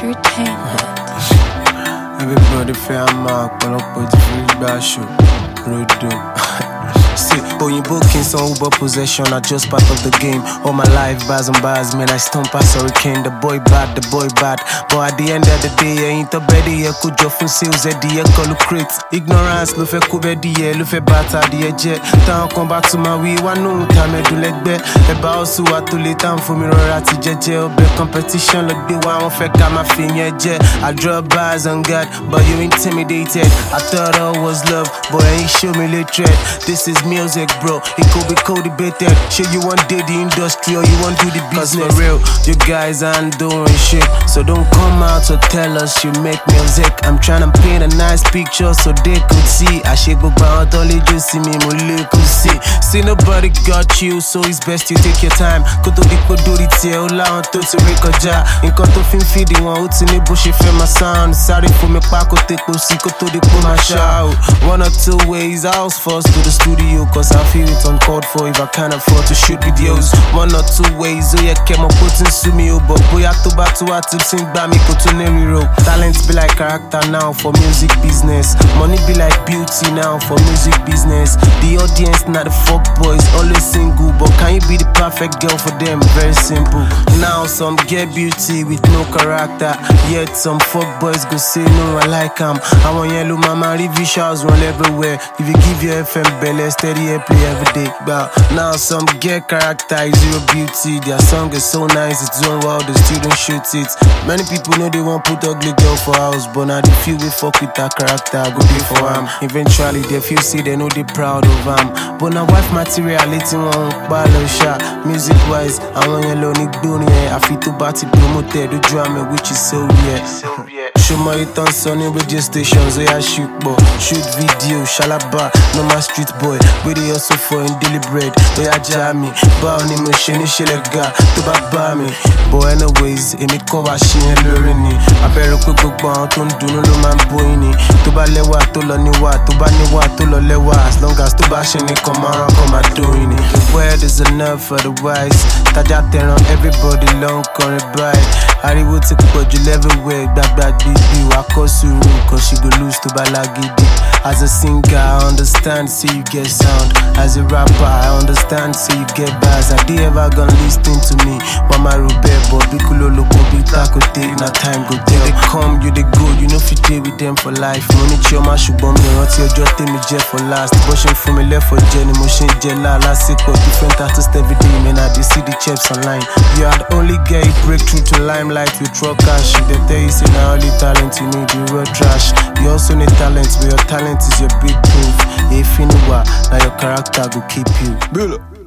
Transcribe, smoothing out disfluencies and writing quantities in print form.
Entertainment. Everybody feel mark, but up with the free bash. Rodo. See, Oyinbo King, some Uber possession are just part of the game. All my life, bars and bars, man, I stomp past hurricane. The boy bad. But at the end of the day, I ain't a beddie, I could just sales at the call crates. Ignorance, no fe kubedi, no fe bata the jet. Time come back to my way, one no time I do let bet. About also what to late time for me, Rati Jeje, be competition, like the one fe kama finger jet. I drop bars on God, but you intimidated. I thought I was love, but I ain't show me literate. This is music, bro. It could be co-debated. Sure, you want to do the industry or you want to do the business. Cause for real, you guys aren't doing shit. So don't come out to tell us you make music. I'm trying to paint a nice picture so they could see. I shake about only just see me, Mule could see. See, nobody got you, so it's best you take your time. Koto di kodori tie, ola on to rekoja. In koto film feeding one, uti ni bushi feel my sound. Sorry for me, pako take si koto di po my shout. One or two ways, I was forced to the studio, cause I feel it's uncalled for if I can't afford to shoot videos. One or two ways, oh yeah, came up putting to me, but boy, I to tips sing by me, go to Neriro. Talent be like character now for music business. Money be like beauty now for music business. The audience, not the fuck boys, always single, but can you be the perfect girl for them? Very simple. Now some get beauty with no character, yet some fuck boys go say no, I like them. I want yellow mama, review shows run everywhere. If you give your FM belly, steady play every day. But now some get character is zero beauty. Their song is so nice, it's doing well, they still don't shoot it. Many people know they want put ugly girl for house, but now they feel we fuck with that character, go day for them. Eventually they feel see they know they proud of them. But now wife materiality one balo shot. Music wise, I want your lonely doing I feel to party promoted the drama which is so weird. Show my it on Sunny radio stations, where I shoot video, shalaba, no my street boy. We they also for in daily bread, where I jam me, bow ni machine, shelega, to back me. But anyways, me cover she and learning. I better quick go bound to do no man boy ni. To ba lewa, to lo ni wa, to ba ni wa, to lo lewa. As long as to ba she ni come around, come out doing it. Where there's enough for the wise, Taja turn on everybody long, come by. Harry would take but you level way, that BB, I cause you cause she go lose to Balagidi. As a singer, I understand, see you get sound. As a rapper, I understand, see you get bars. Are they ever gonna listen to me? But my Rube, but Bikulo loco, big taco take, na time go tell. They come, you they go, you know if you stay with them for life. Money choma, should bomb me, until you just take me jet for last. Pushing from me left for Jenny, motion jella, last sick of different artists every day, man. I just see the chips online. You are the only guy breakthrough to limelight with raw cash. They tell you, say, now only talent you need, you raw trash. You also need talent, but your talent is your big proof. If you know what, now your character will keep you.